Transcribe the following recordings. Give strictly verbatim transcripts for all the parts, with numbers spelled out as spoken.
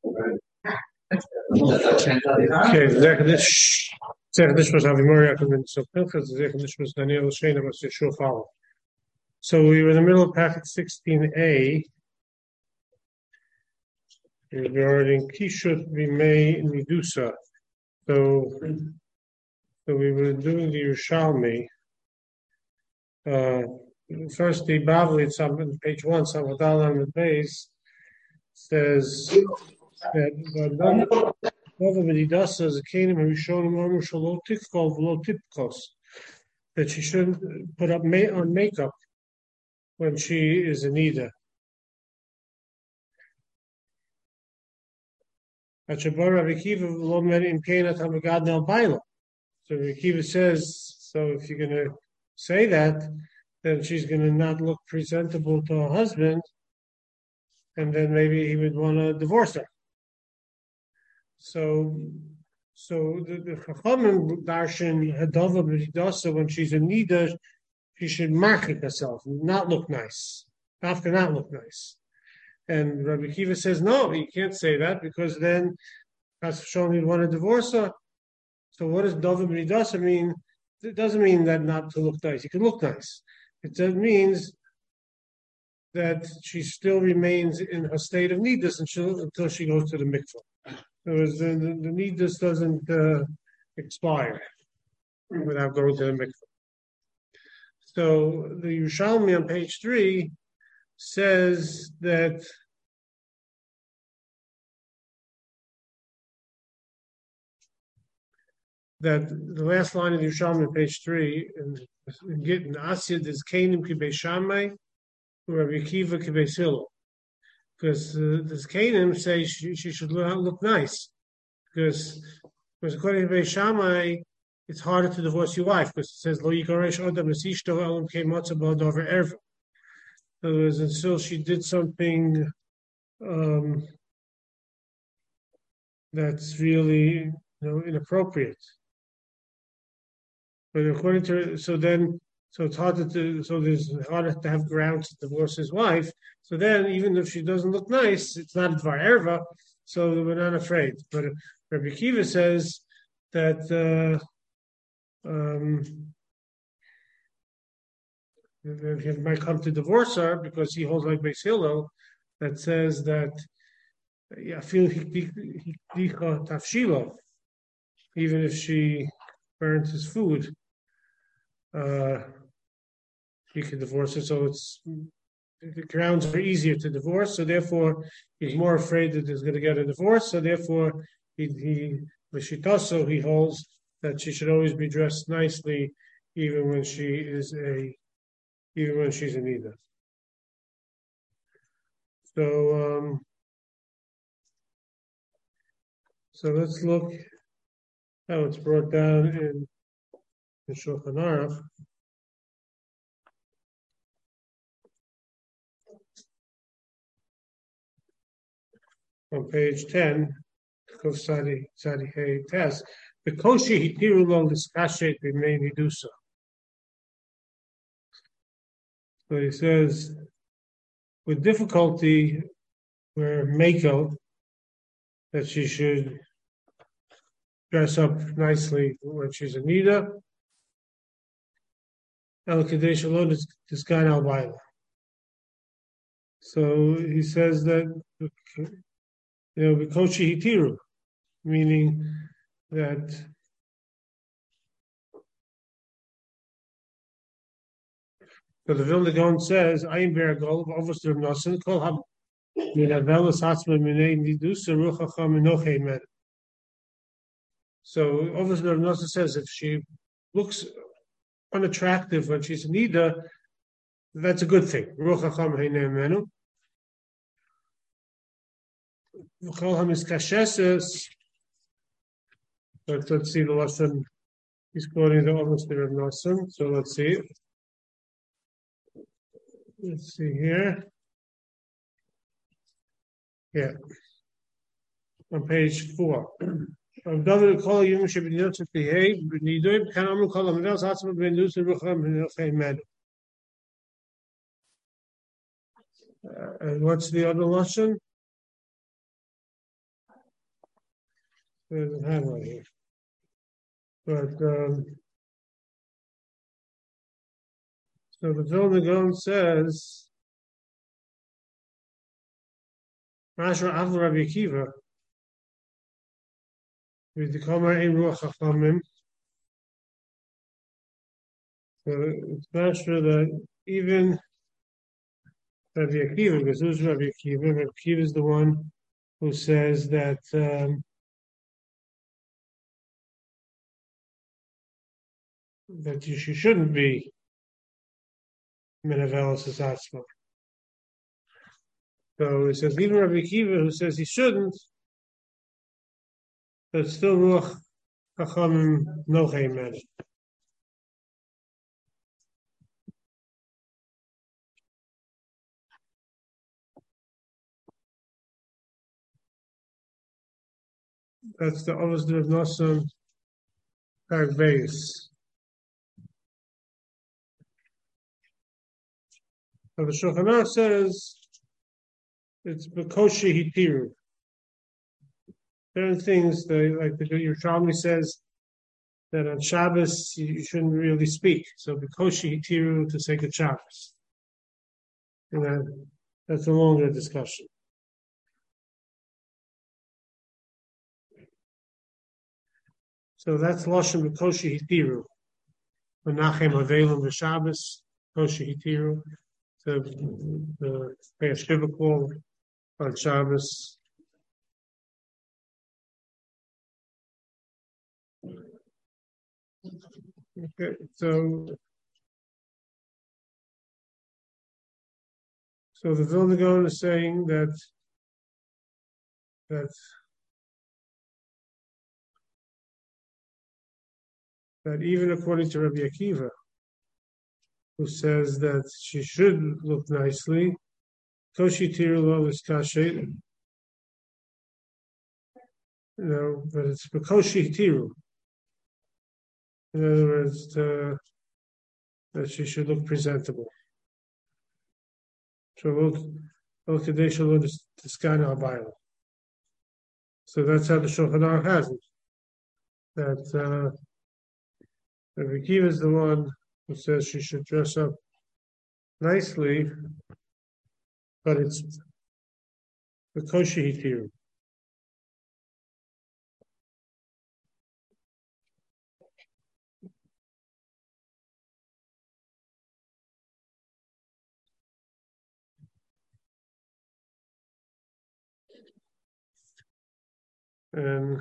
Okay, Zecharish, Zecharish was Avimori Yaakov so Pinchas, Zecharish was Daniel Shana was Yeshua follow. So we were in the middle of packet sixteen A regarding Kishut Vimei Medusa. So, so we were doing the Yerushalmi. Uh, first, the Bavli, it's on page one, Samadal on the base, says that that she shouldn't put up ma- on makeup when she is in Nida. So Rabbi Kiva says, so if you're going to say that, then she's going to not look presentable to her husband, and then maybe he would want to divorce her. So, so the Chachamim darshan hadava b'dasa when she's in Nida, she should market herself, not look nice. After not look nice. And Rabbi Kiva says, no, you can't say that because then Chas v'sholom you'd want to divorce her. So what does Dava b'dasa mean? It doesn't mean that not to look nice. You can look nice. It just means that she still remains in her state of nidus until, until she goes to the mikvah. In other words, the, the, the nidus doesn't uh, expire without going to the mikvah. So the Yerushalmi on page three says that that the last line of the Yerushalmi on page three in Gittin Asid is Kainim kibei Shammai, Rabbi Kiva kibei Silo, because uh, the Kainim say she, she should look, look nice, because because according to Beis Shammai, it's harder to divorce your wife because it says Lo Yikaresh Odam Esishto Elam Kei Matzah Ba'Dover Erva. In other words, until she did something um, that's really you know inappropriate. But according to so then so it's harder to so there's harder to have grounds to divorce his wife. So then even if she doesn't look nice, it's not dvar erva, so we're not afraid. But Rabbi Kiva says that uh, um, he might come to divorce her because he holds like Beis Hillel that says that I feel tafshilo, even if she burns his food. Uh, he can divorce her, so it's the grounds are easier to divorce. So therefore, he's more afraid that he's going to get a divorce. So therefore, he he Vishitaso he holds that she should always be dressed nicely, even when she is a even when she's in Nida. So um, so let's look how it's brought down in the Shulchan Aruch. On page ten, Kuf Sadi Sadi Hey Test, the Koshi Hitiru Lo Liskashet B'mei Medusa. So he says, with difficulty, where Mako, that she should dress up nicely when she's in Nida. El Kadesh Alon is Tiskan Al Baila. So he says that, you know, Vikoshi Hitiru, meaning that so the Vilna Gaon says, Ayin Beragol, Ovos Rav Nosson, Kol Hab, Minavelas Hatzma Minei Nidusa Ruchacha Minoche Men. So Ovos Rav Nosson says if she looks unattractive when she's in Nida, that's a good thing. Ruchacha Minoche Menu. Kol HaMiskasheses, let's, let's see the lesson. He's quoting the Ovos Rav Nosson, so let's see. Let's see here. Yeah. On page four. Of David call you should be not to behave, but you do it can only call them else has been loose and rucham and med. And what's the other lesson? doesn't have one here. But um, so the Vilna Gaon says, Masha Avla Rabbi Akiva, with the Kamar in Ruach HaChamim. So it's Masha that even Rabbi Akiva, because who's Rabbi Akiva? Rabbi Akiva is the one who says that um, that you, she shouldn't be Menavelis Atzma. So it says even Rabbi Akiva, who says he shouldn't, but still Ruach Chachamim Nochei Mena. That's the Olas of Nosson Park base. So the Shulchan Aruch says it's Bekoshi Hitiru. Certain things, they, like the Yerushalmi says, that on Shabbos you shouldn't really speak. So Bekoshi Hitiru to say good Shabbos. And that, that's a longer discussion. So that's Lashon Bekoshi Hitiru. Menachem Avelim B'Shabbos, Bekoshi Hitiru. So the pay a shiva call on Shabbos. Okay, so so the Vilna Gaon is saying that that that even according to Rabbi Akiva, who says that she should look nicely, Koshi Tirulo is kashet, you know, but it's Bekoshi Tiru. In other words, to, that she should look presentable. So look, look today she'll look the sky now Bible. So that's how the Shulchan Aruch has it. That uh, Rabbi Akiva is the one who says she should dress up nicely, but it's the Koshi Hitiru. And,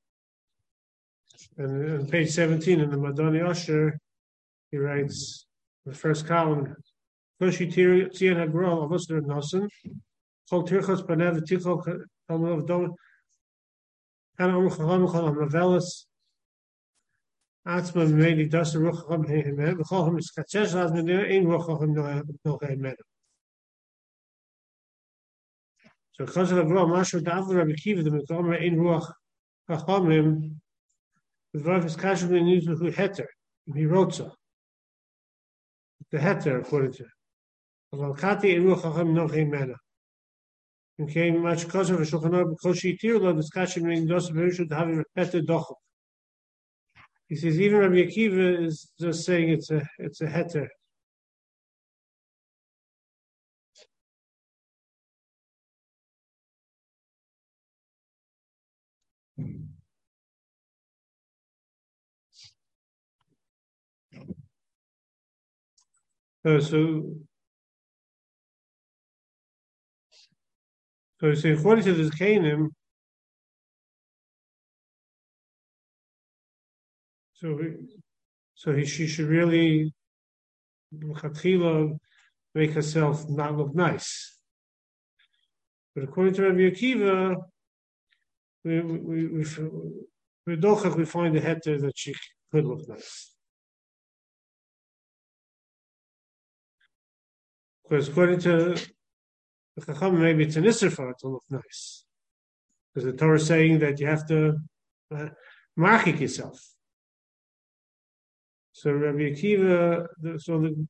and on page seventeen in the Madoni Osher, he writes the first column, Koshi Tiyan Hagro, Avosder Nosen, Kol Tirchos Panev, Tichol Kalmov Dom, Kana Om Chacham Chol Amavelis, Atzma Medi Das Rucham Hehemed, Chol Ham Skachesh Laz Medina, Ein Rucham No Hehemed. So because of the Gro, Mashu Davler Rabbi Akiva, the Mekomer Ein Ruach Chachamim, the Rav is casually used with Heter, he wrote so. The Heter, according to Valkati Ein Ruach Chachamim No Hehemed. And came much because of a Shulchan Aruch Koshi Tirlo discussion in those very should have a repeated dochel. He says even Rabbi Akiva is just saying it's a it's a heter. Uh, so, so, so according to this Canaan, so so he, she should really make herself not look nice. But according to Rabbi Akiva, we we we we, we, we find the heter that she could look nice. Because according to the Chacham, maybe it's an issur for it to look nice. Because the Torah is saying that you have to uh, markik yourself. So Rabbi Akiva, the, so the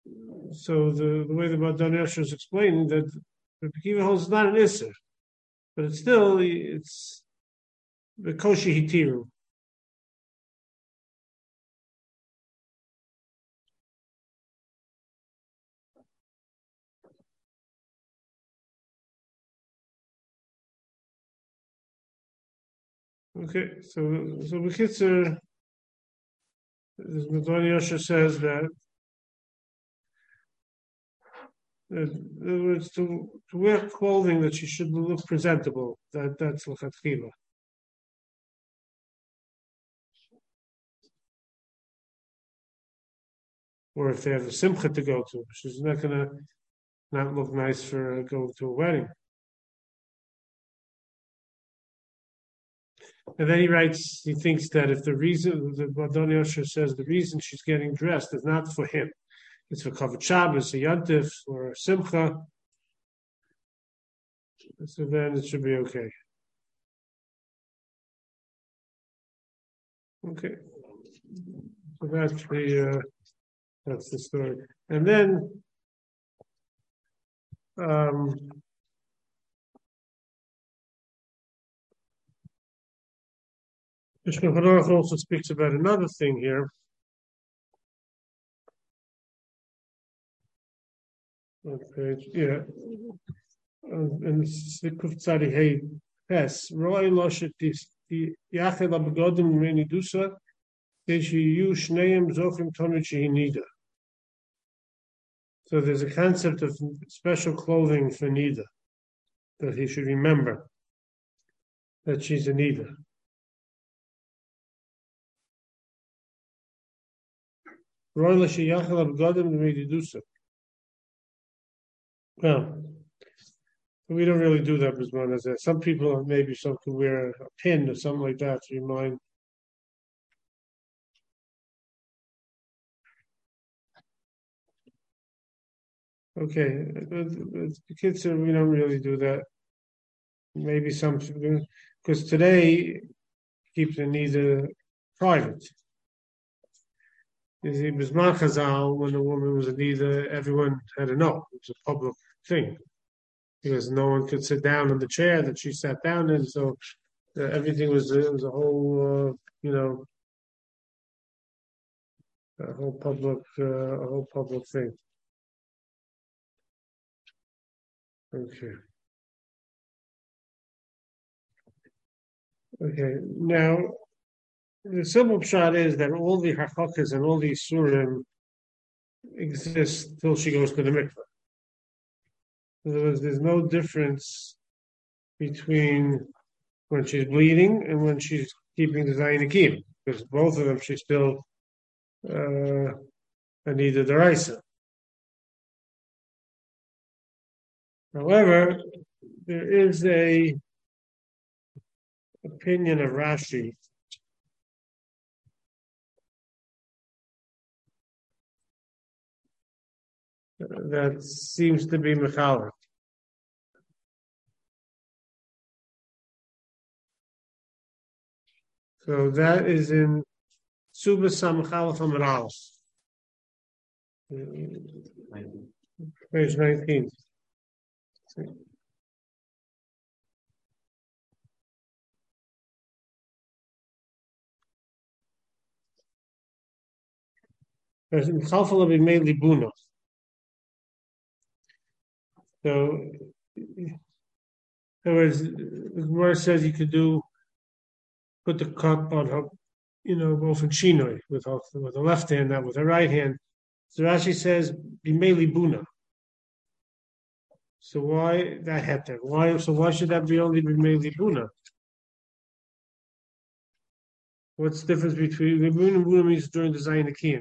so the, the way the Madani Osher is explaining that Rabbi Akiva holds not an issur. but it's still it's the koshi hitiru. Okay, so so Bekitzer, as Madoni Yosha says that, that in other words, to, to wear clothing that she should look presentable, that that's l'chatchila. Or if they have a simcha to go to, she's not gonna not look nice for going to a wedding. And then he writes, he thinks that if the reason, the Madoni Yosha says the reason she's getting dressed is not for him, it's for Kavod Shabbos, a Yantif, or a Simcha, so then it should be okay. Okay. So that's the, uh, that's the story. And then, um, the Shulchan Aruch also speaks about another thing here. Okay, yeah. And Sikuf Tzadi Hey Pes, Roy Loshet Yachel Abgodim Reni Dusa, Keshiyu Shneim Zochim Tomichi Nida. So there's a concept of special clothing for Nida, that he should remember that she's a Nida. Roy Loshet Yachel Abgodim Reni Dusa. Well, we don't really do that as well as that. Some people maybe some can wear a pin or something like that to remind. Okay, the kids are, we don't really do that. Maybe some, because today keeps the Nida private. It was Chazal, when the woman was a Nida, everyone had to know. It was a public thing. Because no one could sit down in the chair that she sat down in, so uh, everything was it was a whole uh, you know a whole public uh, a whole public thing. Okay. Okay. Now the simple shot is that all the hachakas and all the surim exist till she goes to the mikveh. In other words, there's no difference between when she's bleeding and when she's keeping the Zayin, because both of them she's still uh, Anida Daraisa. However, there is a opinion of Rashi that seems to be Mechaler. So that is in Suba Samchalach Amud Aleph, page nineteen. There's Chalfal of Imei Libuna. So, in other words, the Gemara says you could do put the cup on her, you know, both in shinoi with her, with the left hand, not with the right hand. So Rashi says bimei libuna. So why that heter? Why? So why should that be only bimei libuna? What's the difference between libuna and buna means during the zayin akiyim?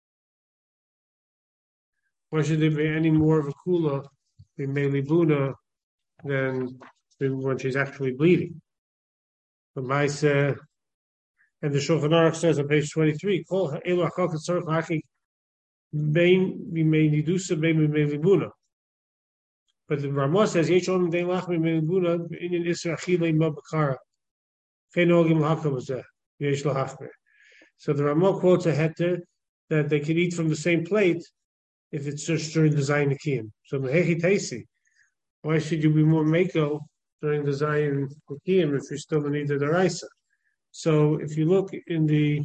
Why should there be any more of a kula bimei libuna than when she's actually bleeding? But my uh, and the Shulchan Aruch says on page twenty-three, "Kol ha'elu hachok tzarich lachi bein bimei nidusa bein bimei libuna." But the Ramah says, "Yesh olam dein lach bimei libuna inyan isra achilei ma b'kara kein ogim lahakam zeh yesh lahachmer." So the Ramah quotes a heter that they can eat from the same plate if it's just during the Zayin Akiyim. So mehechi teisi, why should you be more mako during the Zion Kiyim if you're still in Nida Daraisa. So if you look in the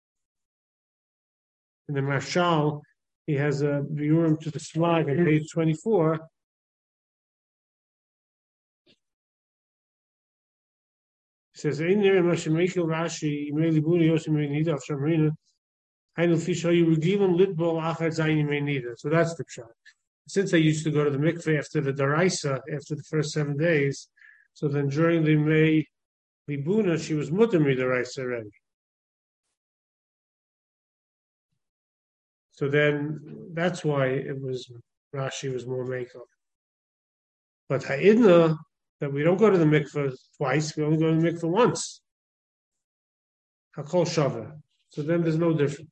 in the Marshal, he has a Biurim to the Slag on page twenty-four. He says, "Ein nir Mashemekil Rashi Imeli Buni Yosim Nida of Shamrina. Einul Fisha you regiven Litbol Achad Zayin Nida." So that's the pshat. Since I used to go to the mikveh after the Daraisa, after the first seven days, so then during the May Libuna, she was mutter me Daraisa already. So then that's why it was Rashi was more makeup. But Ha'idna, that we don't go to the mikveh twice, we only go to the mikveh once. Hakol Shaveh. So then there's no difference.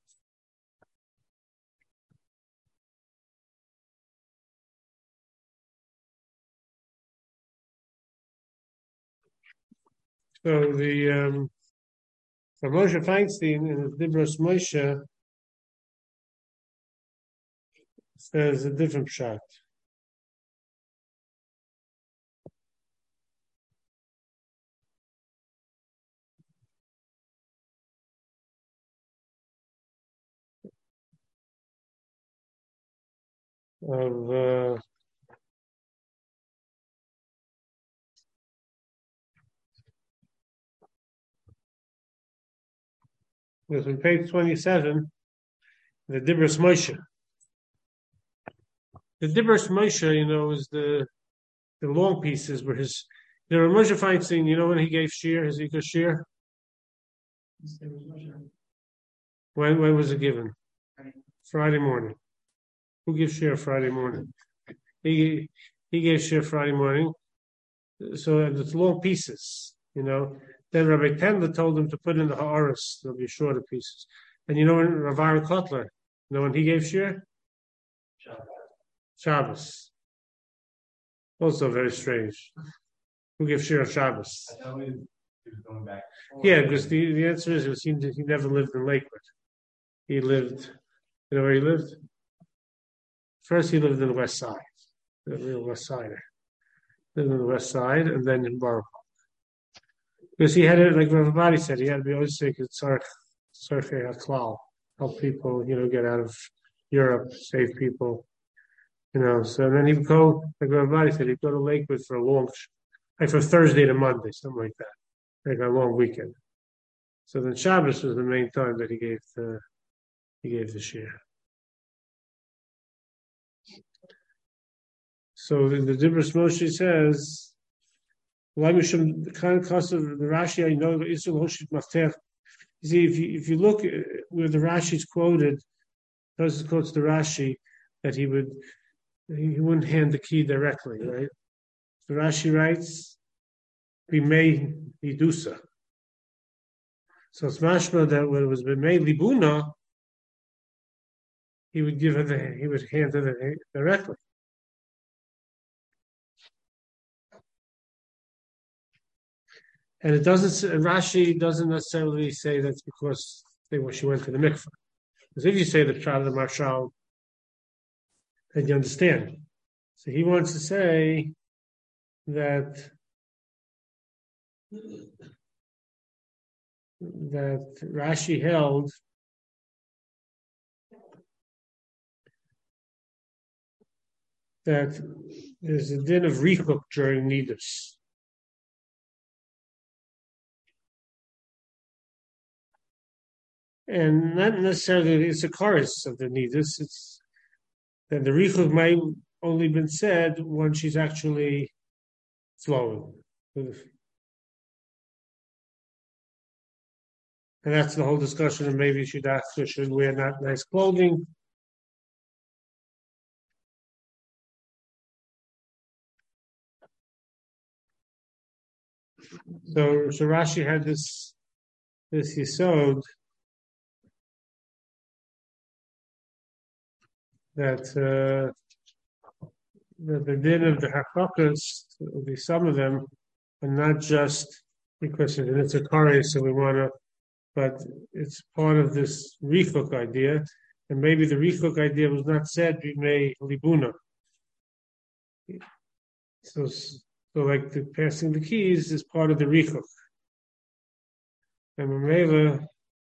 So the um, for Moshe Feinstein in the Dibros Moshe says a different shot. Of uh, was on page twenty-seven, the Dibros Moshe. The Dibros Moshe, you know, is the the long pieces where his there were Moshe Feinstein, you know, when he gave Shir, his Ika Shir. When when was it given? Friday morning. Who gives Shir Friday morning? He he gave Shir Friday morning. So it's long pieces, you know. Then Rabbi Tendler told him to put in the Ha'aris, there'll be shorter pieces. And you know when Rav Aaron Kotler, you know when he gave Shir? Shabbos. Shabbos. Also very strange. Who gives Shir on Shabbos? I thought he was going back. Yeah, because the, the answer is it seemed that he never lived in Lakewood. He lived, you know where he lived? First he lived in the West Side, the real West Sider. Lived on the West Side and then in Borough. Because he had it, like everybody said, he had to be always sick at Sarfei HaKlal, help people, you know, get out of Europe, save people, you know. So then he'd go, like everybody said, he'd go to Lakewood for a long, like from Thursday to Monday, something like that, like a long weekend. So then Shabbos was the main time that he gave the, he gave the shir. So the, the Dibros Moshe says, the kind of cost of the Rashi, I know Israel Hoshit Maftech. You see, if you if you look where the Rashi is quoted, Tosfos quotes the Rashi that he would he wouldn't hand the key directly, right? The Rashi writes, "Bimei Yidusa." So it's mashma that when it was Bimei Libuna, he would give her the he would hand her the directly. And it doesn't. Rashi doesn't necessarily say that's because they she went to the mikveh. Because if you say the child of the marshal, then you understand. So he wants to say that that Rashi held that there's a din of richuk during nidus. And not necessarily it's a chorus of the nidus. It's that the richuk might only been said when she's actually flowing. And that's the whole discussion of maybe she'd actually should wear not nice clothing. So, so Rashi had this this yesod that uh, that the din of the hachakas, at least some of them, are not just because it's a kari, so we want to, but it's part of this rifuk idea, and maybe the rifuk idea was not said b'mei libuna. So, so So like the passing the keys is part of the richuk. And Mamela,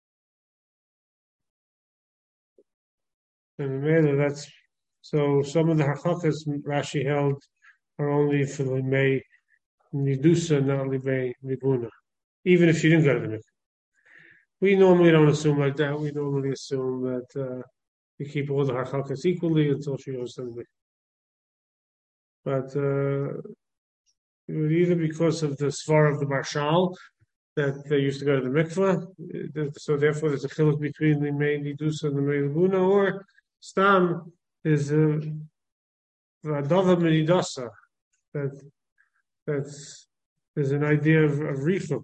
and Mamela, that's so some of the hachakas Rashi held are only for the May Nidusa, not Libay Libuna, even if she didn't go to the mikveh. We normally don't assume like that. We normally assume that uh, we keep all the hachakas equally until she goes to the mikveh. But uh, either because of the svar of the marshal that they used to go to the mikveh, so therefore there's a chiluk between the May Nidusa and the May Libuna, or Stam is a Vadava Menidasa, that that's there's an idea of, of rifuk.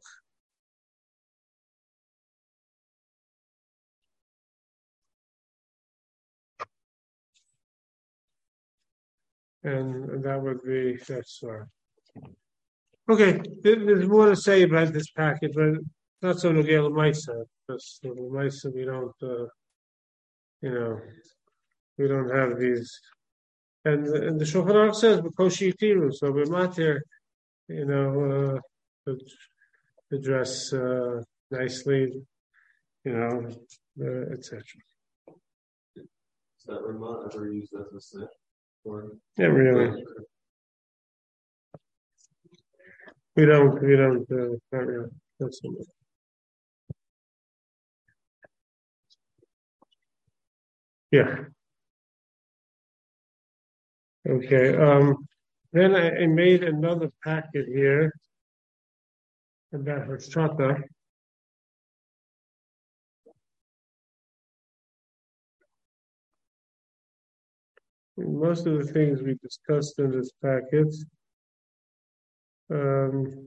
And, and that would be that's uh, okay. There's more to say about this package, but not so Nogel Maisa, because Maisa we don't, uh, you know, we don't have these. And, and the Shulchan Aruch says B'koshi Yitiru, so we're not here, you know, uh, to, to dress uh, nicely, you know, uh, et cetera. Is that Ramah ever used as a snitch? Or yeah, really. We don't, we don't, uh, not really. That's so much. Yeah. Okay. Um, then I, I made another packet here about Hashtrata. Most of the things we discussed in this packet. Um,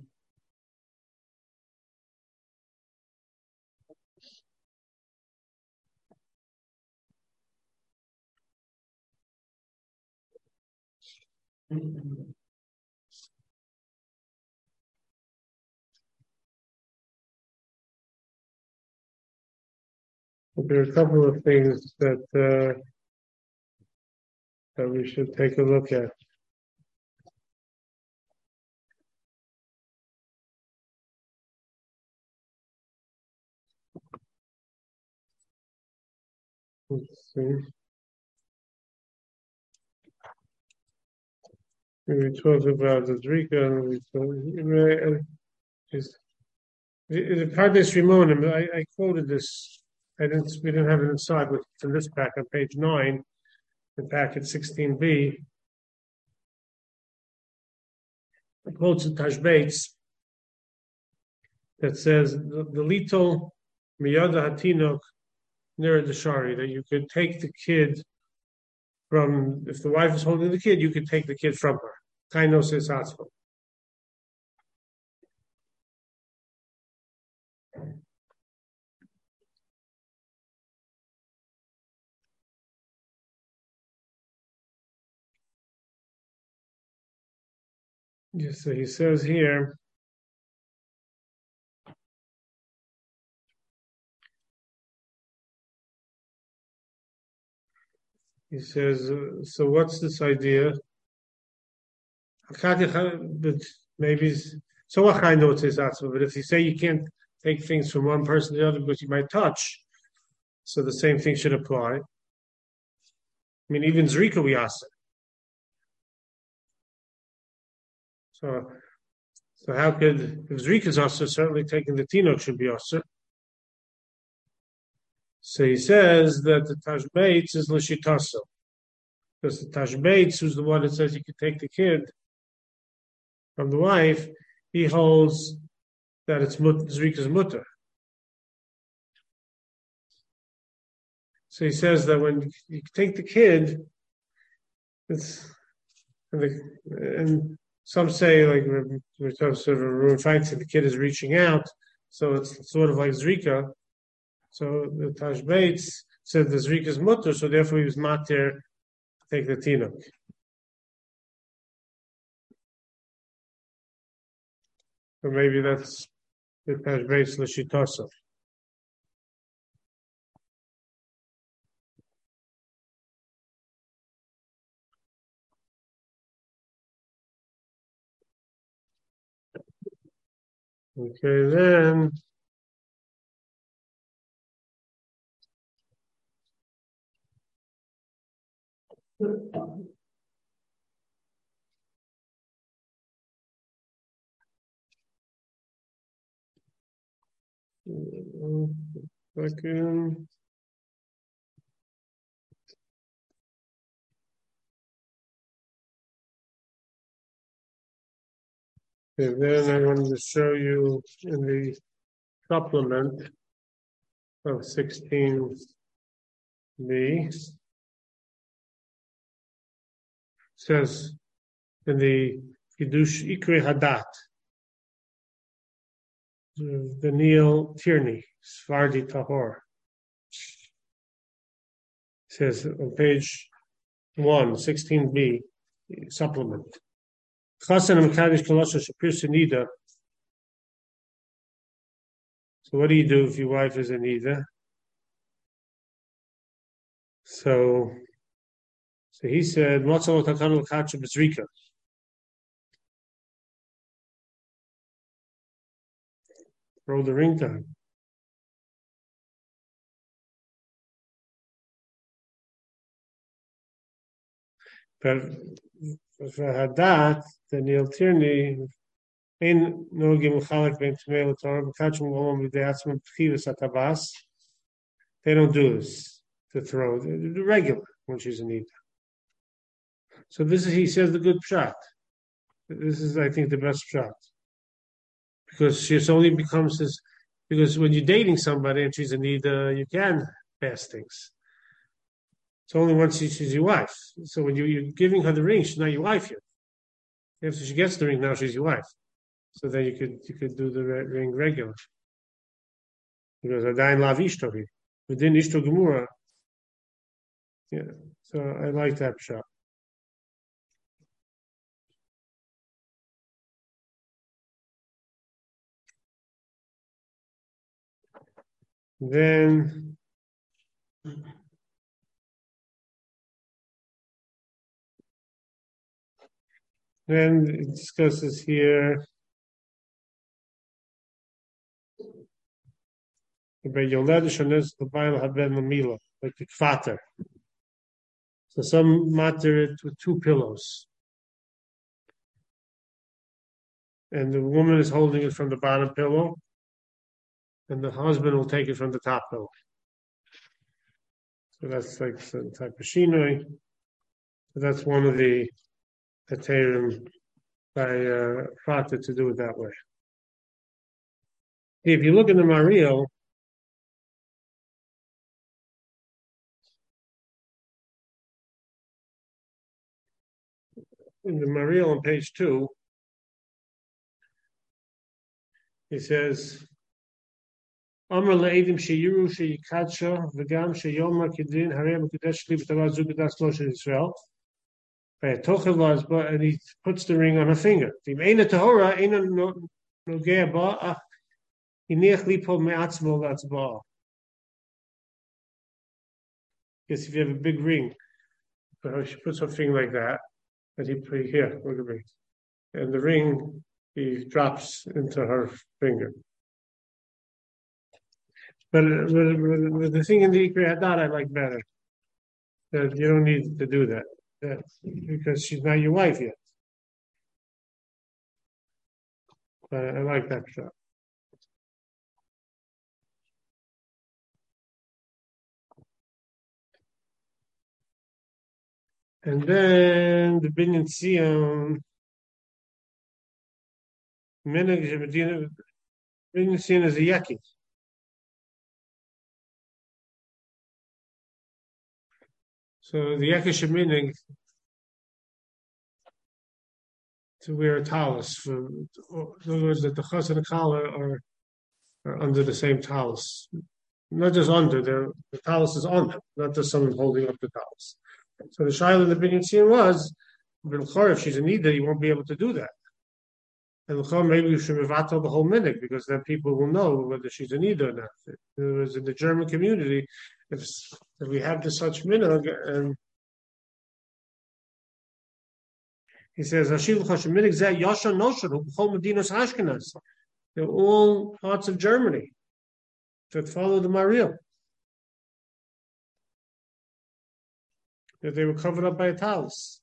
there are a couple of things that uh, that we should take a look at. Let's see. We talked about the Drika, and we talked, is the Pardes Rimonim. I, I quoted this. I didn't. We didn't have it inside, but it's in this pack on page nine, the packet sixteen B. It quotes the Tashbates that says the, the little miyada hatinok near the shari, that you could take the kid from, if the wife is holding the kid, you could take the kid from her. Kaino says atzma. Yes, so he says here, he says, uh, so what's this idea? But maybe, so what kind of says atzma? But if you say you can't take things from one person to the other because you might touch, so the same thing should apply. I mean, even Zrika we asked. So, so how could, if Zrika is also certainly taking the Tinok should be also. So he says that the Tashbates is Lashitaso. Because the Tashbates, who's the one that says you can take the kid from the wife, he holds that it's Zrika's mutter. So he says that when you take the kid, it's and, the, and some say like we're sort of fighting the kid is reaching out, so it's sort of like Zrika. So the Tashbates said the Zrika's mutter, so therefore he was matir to take the tinok. So maybe that's the Tashbates l'shitasa. Okay, then second. Okay, then I wanted to show you in the supplement of sixteen B. Says in the Kiddush Ikre Hadat, the Neil Tierney, Svardi Tahor. Says on page one, sixteen B, supplement. Chasan Mekadosh Kolosha Shapir Senida. So what do you do if your wife is a Nida? So, so he said, Motzal Takanu Kacha Bezrika. Throw the ring to him. But for Hadat, the Neil Tierney, in Nogim Chalak Ben Tmei Torah, Kachum Omam Videatzman Pchivas Atabas, they don't do this to throw. They do regular when she's in Nida. So this is, he says, the good shot. This is, I think, the best shot. Because she only becomes this, because when you're dating somebody and she's in Nida, you can pass things. It's only once she, she's your wife. So when you, you're giving her the ring, she's not your wife yet. After she gets the ring, now she's your wife. So then you could you could do the ring regular. Because Adain Lav Ishtori. Within Ishto Gemura. Yeah. So I like that shot. Then then it discusses here about Yoled Shanes the Baal Haben Lamila, like the Kvater. So some matter it with two pillows. And the woman is holding it from the bottom pillow, and the husband will take it from the top pillow. So that's like some type of shinoi. So that's one of the Heterim by uh, Fata to do it that way. If you look in the Mariel, in the Mariel on page two, he says, Amr le'edim sheyiru sheyikadsha v'gam sheyoma kedin harei mekudesh li b'tavad zu b'das lo shel Yisrael. And he puts the ring on her finger. Because if you have a big ring, she puts her finger like that, and he put here, look at me. And the ring, he drops into her finger. But, but, but the thing in the Ikri Hadat I like better. That you don't need to do that. That, because she's not your wife yet. But I like that shot. And then the Binyan Sion, Binyan Sion is a yaki. So the yaki sheminig to wear a talus. For, in other words, that the chas and the kala are, are under the same talus. Not just under, the talus is on them, not just someone holding up the talus. So the shaila in the Binyan Sion was, if she's a nida, you won't be able to do that. And maybe you should mevatel the whole minig, because then people will know whether she's a nida or not. It was in the German community, if, if we have this such minig, and he says, Hashiv Chashim minig zeh yasha nosher hu b'chol medinos Ashkenaz. They're all parts of Germany that follow the Maharil. That they were covered up by a talus.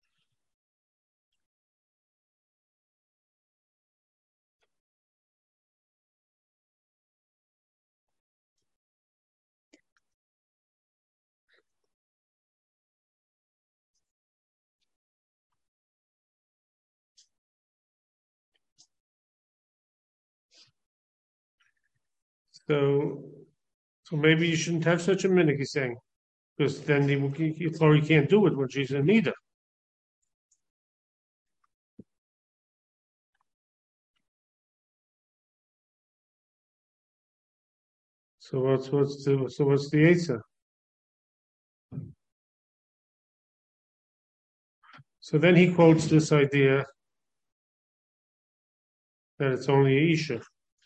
So, so maybe you shouldn't have such a minhag, he's saying, because then the Yitzhak can't do it when she's in Nida. So what's what's the so what's the answer? So then he quotes this idea that it's only a Isha.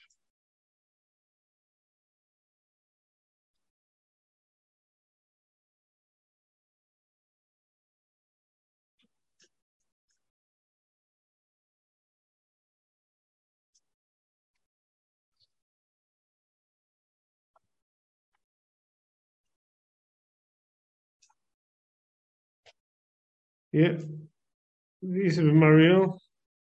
Yeah. These are Mario.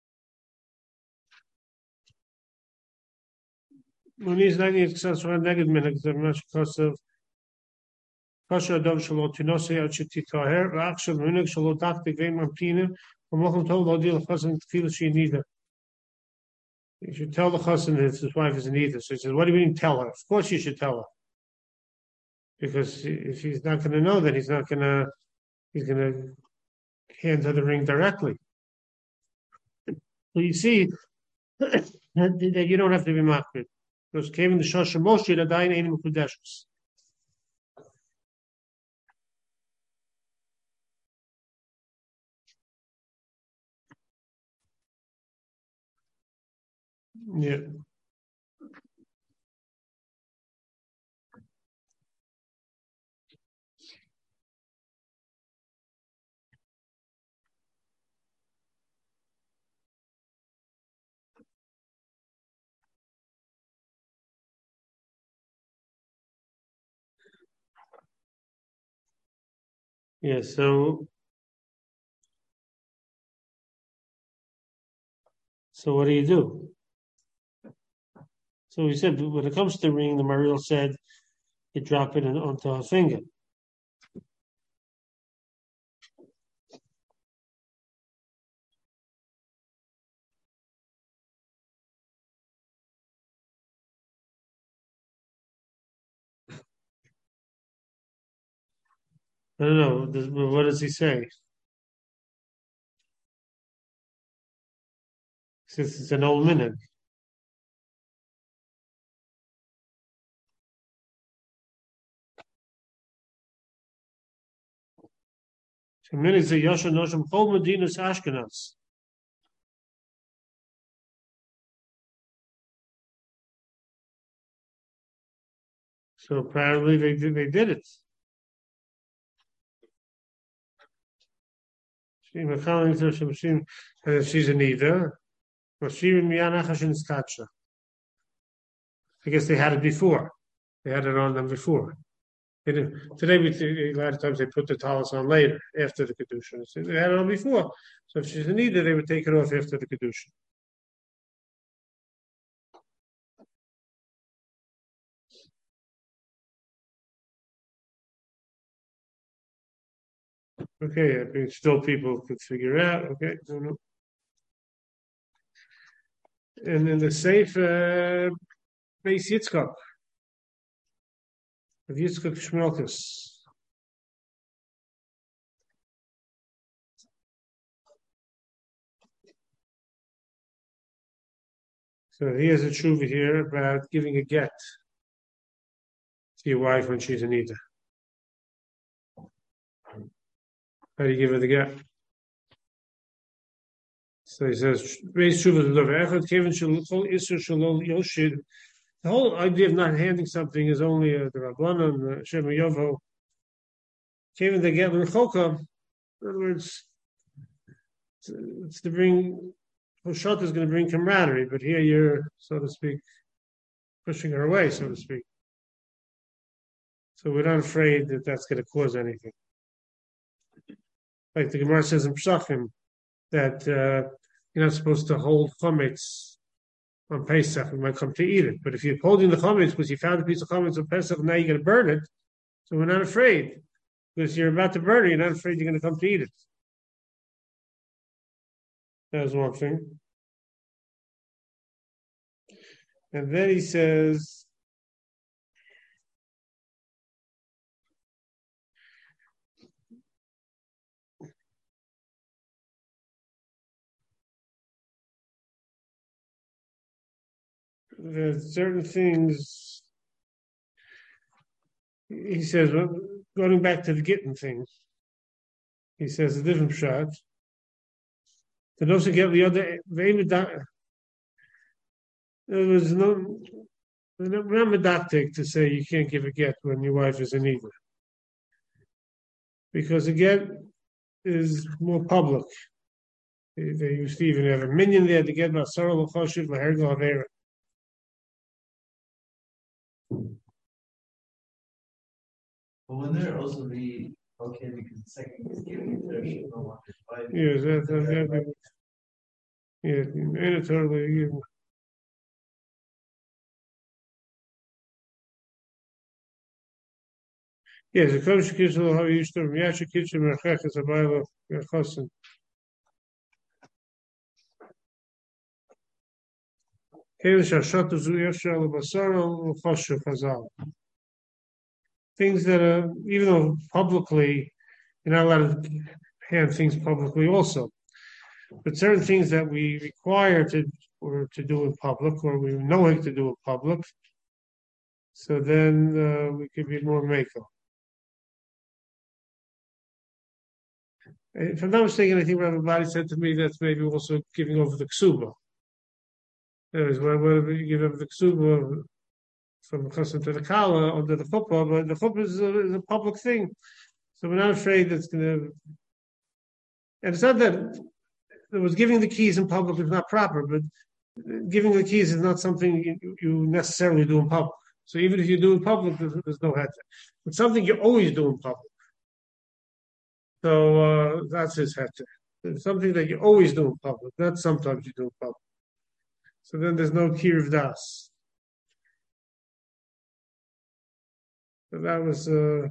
When he's not in such a negative minhag, the much because of Kasha Dov Shalot Tinose Achiti Taher, Raksha Minhag Shalot Dakti Vein Mampina, and Mocham told Odil Chassan Tfil She Nida. You should tell the chassan that his wife is in Nida. So he says, what do you mean tell her? Of course you should tell her. Because if he's not going to know, then he's not going to, he's going to hand her the ring directly. So you see that you don't have to be makrid. Because came in the Shosha Moshe, the Dain Einim Kudeshus. Yeah. Yeah, so so what do you do? So he said when it comes to the ring, the Maharil said you drop it in, onto her finger. I don't know. Does, what does he say? Since it's an old minute. So minutes a Yosha Noshim Chol Medinus Ashkenaz. So apparently they did they did it. And if she's a Nida, I guess they had it before. They had it on them before. Today, we a lot of times they put the talis on later, after the kedusha. So they had it on before. So if she's a Nida, they would take it off after the kedusha. Okay, I mean, still people could figure out. Okay, no, no. And then the safe uh, base Yitzchak of Yitzchak Shmelkus. So he has a tshuva here about giving a get to your wife when she's in Nida. How do you give her the get? So he says, the whole idea of not handing something is only uh, the Rabbanon, the Shem Yovo. Given the get l'choka, in other words, it's, it's to bring Hushat is going to bring camaraderie, but here you're, so to speak, pushing her away, so to speak. So we're not afraid that that's going to cause anything. Like the Gemara says in Psachim, that uh, you're not supposed to hold chametz on Pesach. We might come to eat it. But if you're holding the chametz because you found a piece of chametz on Pesach, now you're going to burn it. So we're not afraid. Because you're about to burn it, you're not afraid you're going to come to eat it. That was one thing. And then he says, there's certain things, he says, going back to the Gittin thing, he says a different shot. To also get the other, there was no, we're not medactic to say you can't give a get when your wife is in Eva. Because a get is more public. They, they used to even have a minion there to get Masar L'Choshev L'Hergel Avera. But when there also be okay because the second is giving it there should no longer five. Yes, that's that, yeah, mandatory. Yes, the coach kids will have used to Yasha kitchen Merchach is a Bible Chosin. Things that are, even though publicly, you're not allowed to hand things publicly also. But certain things that we require to or to do in public, or we know how to do in public, so then uh, we could be more mako. If I'm not mistaken, I think Rabbi Badi said to me that's maybe also giving over the ksuba. Anyways, whether you give over the ksuba from the custom to the kala under the chuppah, but the chuppah is a, is a public thing, so we're not afraid that's going to. And it's not that it was giving the keys in public is not proper, but giving the keys is not something you, you necessarily do in public. So even if you do in public, there's, there's no heter. It's something you always do in public. So uh, that's his heter. It's something that you always do in public, not sometimes you do in public. So then there's no kirv das. So that was. Uh,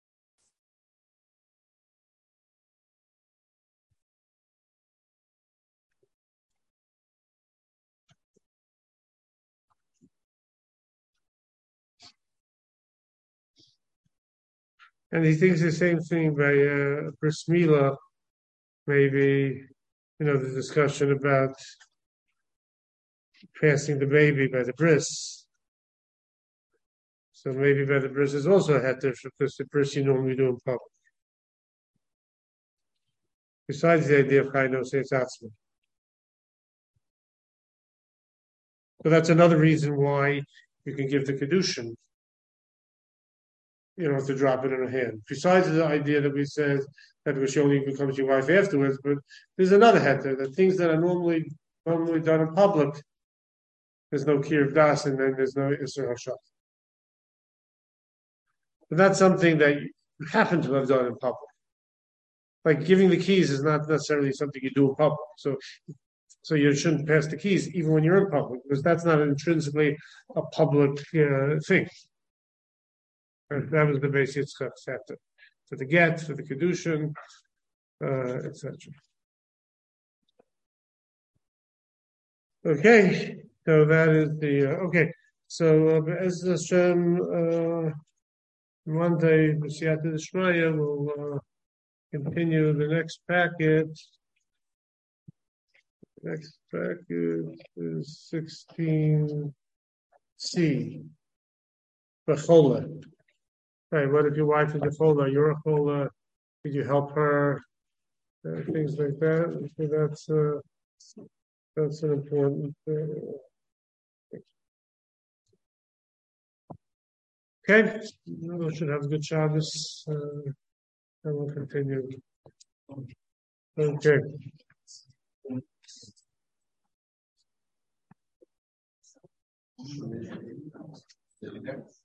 And he thinks the same thing by uh, Bris Milah, maybe, you know, the discussion about passing the baby by the bris. So maybe by the bris is also a heter, because the bris you normally do in public. Besides the idea of Chaino Seitz Atzma. So that's another reason why you can give the Kedushin. You don't have to drop it in her hand. Besides the idea that we said that she only becomes your wife afterwards, but there's another heter, that things that are normally normally done in public, there's no kirv das, and then there's no Isser Hashat. But that's something that you happen to have done in public. Like giving the keys is not necessarily something you do in public. So, so you shouldn't pass the keys even when you're in public, because that's not intrinsically a public uh, thing. That was the basic chapter for the get, for the kedushin, uh, et cetera. Okay, so that is the uh, okay. So uh, as Hashem, uh, Monday, B'siyata D'Shmaya, will uh, continue the next packet. Next packet is sixteen C. B'chola. Right, what if your wife is a chola? You're a chola. Could you help her? Uh, things like that. So that's uh, that's an important. Uh, okay, we should have a good Shabbos, uh, and we'll continue. Okay. There we go.